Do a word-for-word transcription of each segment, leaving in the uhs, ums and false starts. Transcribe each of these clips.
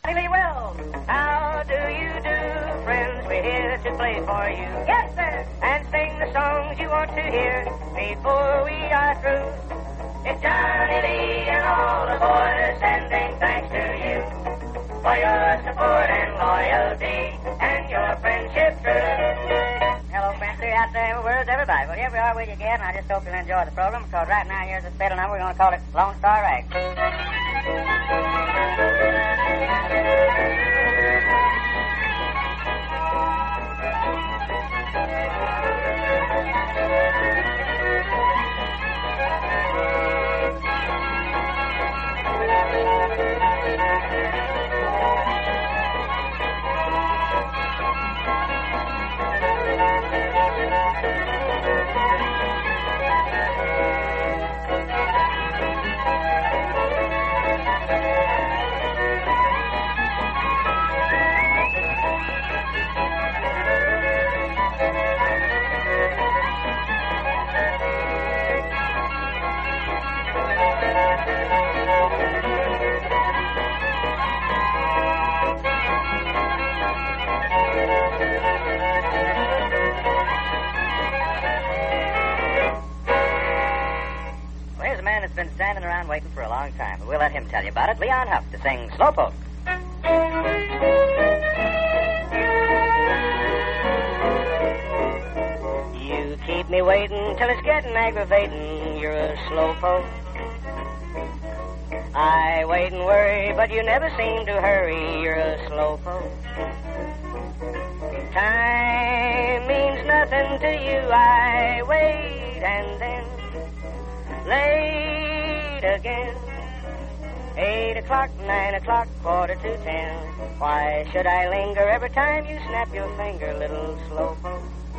Lee Wells. How do you do, friends? We're here to play for you. Yes, sir. And sing the songs you want to hear before we are through. It's Johnny Lee and all the boys sending thanks to you for your support and loyalty and your friendship true. Hello, friends. Here out there. Where's everybody? Well, here we are with you again. I just hope you'll enjoy the program because right now here's a fiddle number. We're going to call it Lone Star Rag. Been standing around waiting for a long time, but we'll let him tell you about it. Leon Huff to sing Slowpoke. You keep me waiting till it's getting aggravating. You're a slowpoke. I wait and worry, but you never seem to hurry. You're a slowpoke. Time means nothing to you. I wait and then late again. Eight o'clock, nine o'clock, quarter to ten. Why should I linger every time you snap your finger, little slowpoke?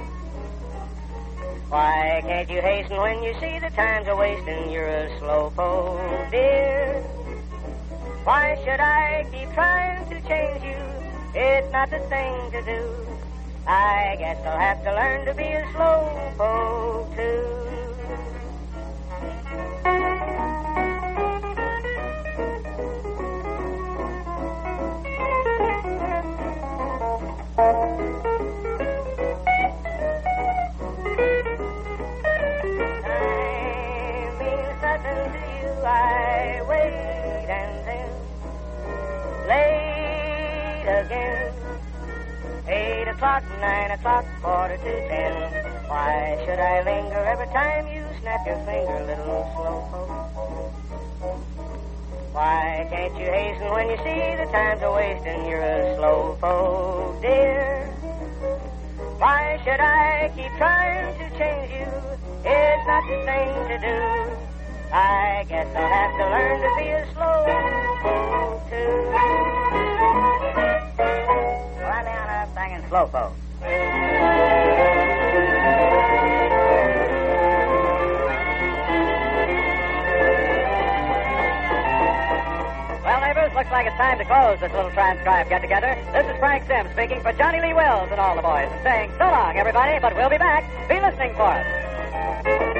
Why can't you hasten when you see the time's a wasting? You're a slowpoke, dear. Why should I keep trying to change you? It's not the thing to do. I guess I'll have to learn to be a slowpoke, too. I wait and then late again. Eight o'clock, nine o'clock, quarter to ten. Why should I linger every time you snap your finger, little slowpoke? Why can't you hasten when you see the time's a wasting? You're a slowpoke, dear. Why should I keep trying to change you? It's not the thing to do. I guess I'll have to learn to be a slowpoke, too. Well, I'm down up singing slowpoke. Well, neighbors, looks like it's time to close this little transcribed get-together. This is Frank Sims speaking for Johnny Lee Wells and all the boys and saying so long, everybody, but we'll be back. Be listening for us.